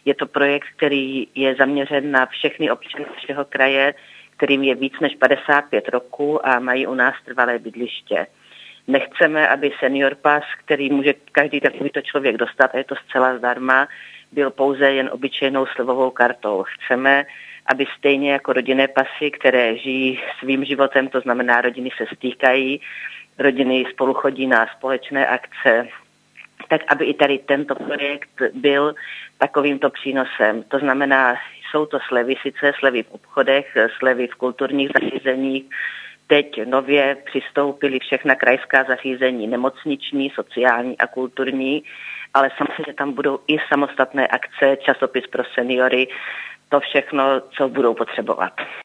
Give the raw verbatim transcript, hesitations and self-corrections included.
Je to projekt, který je zaměřen na všechny občany našeho kraje, kterým je víc než padesát pět roků a mají u nás trvalé bydliště. Nechceme, aby senior pas, který může každý takovýto člověk dostat, a je to zcela zdarma, byl pouze jen obyčejnou slevovou kartou. Chceme, aby stejně jako rodinné pasy, které žijí svým životem, to znamená rodiny se stýkají, rodiny spolu chodí na společné akce, tak aby i tady tento projekt byl takovýmto přínosem. To znamená, jsou to slevy, sice slevy v obchodech, slevy v kulturních zařízeních. Teď nově přistoupily všechna krajská zařízení nemocniční, sociální a kulturní, ale samozřejmě tam budou i samostatné akce, časopis pro seniory, to všechno, co budou potřebovat.